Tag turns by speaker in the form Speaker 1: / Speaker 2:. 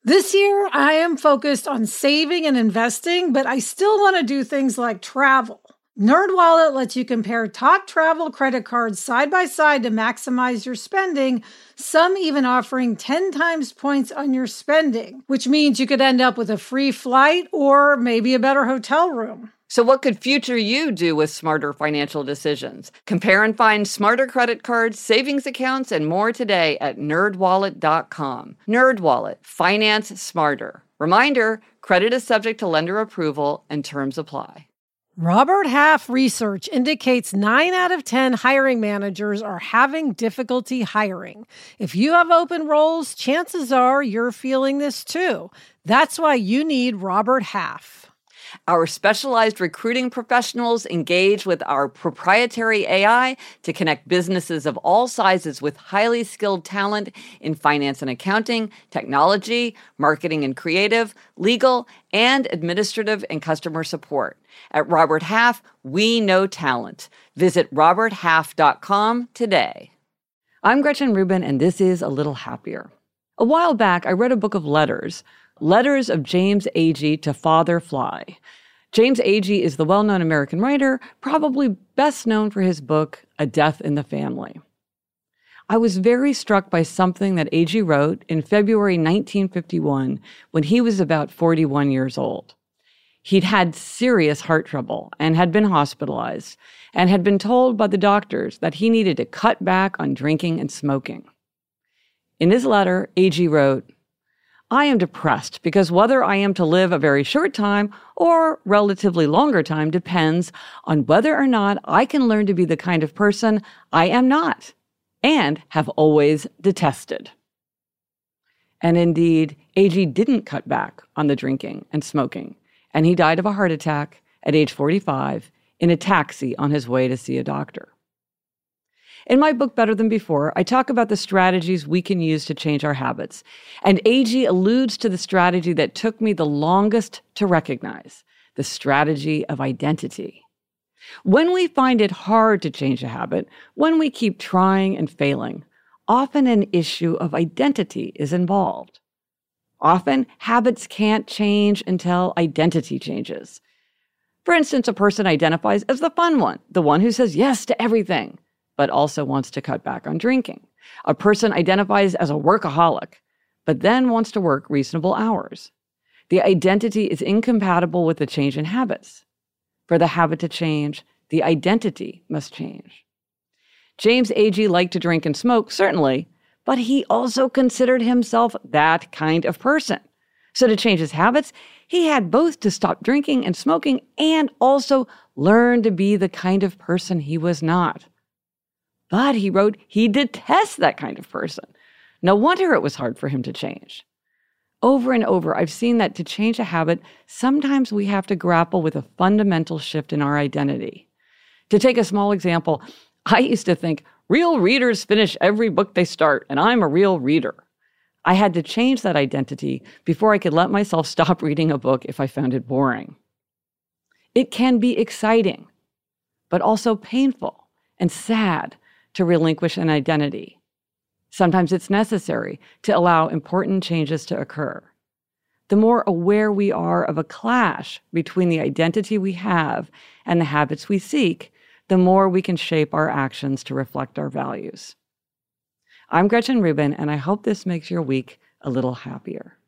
Speaker 1: This year, I am focused on saving and investing, but I still want to do things like travel. NerdWallet lets you compare top travel credit cards side by side to maximize your spending, some even offering 10 times points on your spending, which means you could end up with a free flight or maybe a better hotel room.
Speaker 2: So what could future you do with smarter financial decisions? Compare and find smarter credit cards, savings accounts, and more today at nerdwallet.com. NerdWallet, finance smarter. Reminder, credit is subject to lender approval and terms apply.
Speaker 1: Robert Half research indicates 9 out of 10 hiring managers are having difficulty hiring. If you have open roles, chances are you're feeling this too. That's why you need Robert Half.
Speaker 2: Our specialized recruiting professionals engage with our proprietary AI to connect businesses of all sizes with highly skilled talent in finance and accounting, technology, marketing and creative, legal, and administrative and customer support. At Robert Half, we know talent. Visit roberthalf.com today. I'm Gretchen Rubin, and this is A Little Happier. A while back, I read a book of letters of James Agee to Father Fly. James Agee is the well-known American writer, probably best known for his book, A Death in the Family. I was very struck by something that Agee wrote in February 1951 when he was about 41 years old. He'd had serious heart trouble and had been hospitalized and had been told by the doctors that he needed to cut back on drinking and smoking. In his letter, Agee wrote, "I am depressed because whether I am to live a very short time or relatively longer time depends on whether or not I can learn to be the kind of person I am not and have always detested." And indeed, Agee didn't cut back on the drinking and smoking, and he died of a heart attack at age 45 in a taxi on his way to see a doctor. In my book, Better Than Before, I talk about the strategies we can use to change our habits. And Agee alludes to the strategy that took me the longest to recognize, the strategy of identity. When we find it hard to change a habit, when we keep trying and failing, often an issue of identity is involved. Often, habits can't change until identity changes. For instance, a person identifies as the fun one, the one who says yes to everything, but also wants to cut back on drinking. A person identifies as a workaholic, but then wants to work reasonable hours. The identity is incompatible with the change in habits. For the habit to change, the identity must change. James Agee liked to drink and smoke, certainly, but he also considered himself that kind of person. So to change his habits, he had both to stop drinking and smoking and also learn to be the kind of person he was not. But, he wrote, he detests that kind of person. No wonder it was hard for him to change. Over and over, I've seen that to change a habit, sometimes we have to grapple with a fundamental shift in our identity. To take a small example, I used to think, real readers finish every book they start, and I'm a real reader. I had to change that identity before I could let myself stop reading a book if I found it boring. It can be exciting, but also painful and sad to relinquish an identity. Sometimes it's necessary to allow important changes to occur. The more aware we are of a clash between the identity we have and the habits we seek, the more we can shape our actions to reflect our values. I'm Gretchen Rubin, and I hope this makes your week a little happier.